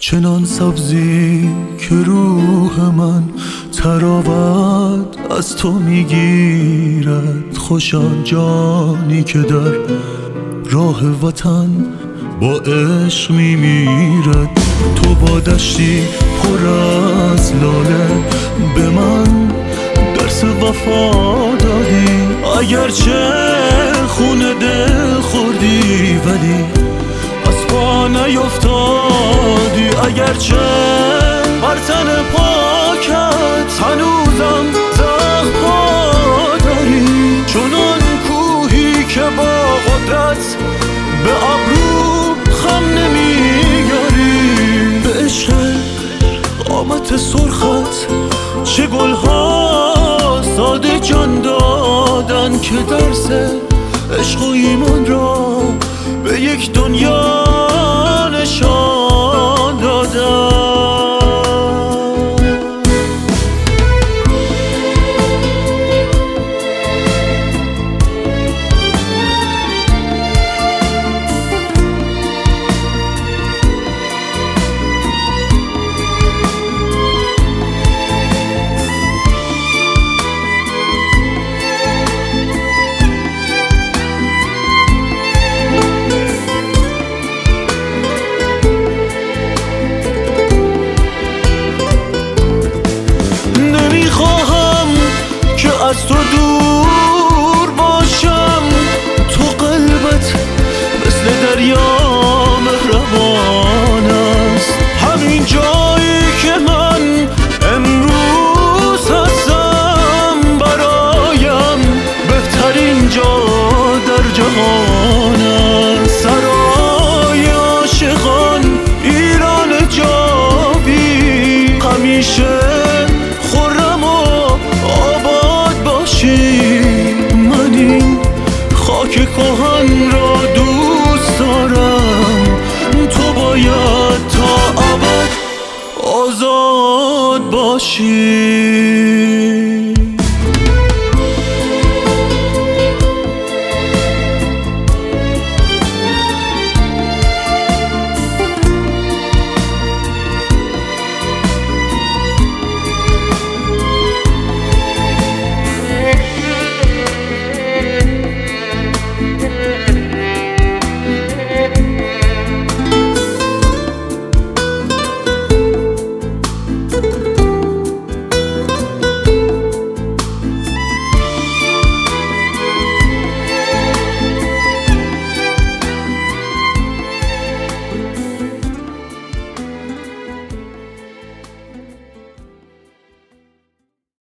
چنان سبزی که روح من تراوت از تو میگیرد. خوشا جانی که در راه وطن با عشق میمیرد. تو با دشتی پر از لاله به من درس وفا دادی. اگرچه خون دل خوردی ولی از پا نیفتادی. اگرچه بر تن پاکت هنوزم زخم پا داری. چنان کوهی که با قدرت به ابرو خم نمیگری. به عشق قامت سرخت چه گلها ساده جان دادن که درس عشق و ایمان را به یک دنیا نشان دادن. از تو دور باشم، تو قلبت مثل دریا مهربان است. همین جایی که من امروز هستم برایم بهترین جا در جهان است. سرای عاشقان ایران جاوید همیشه من این خاک کهن را دوست دارم. تو باید تا ابد آزاد باشی.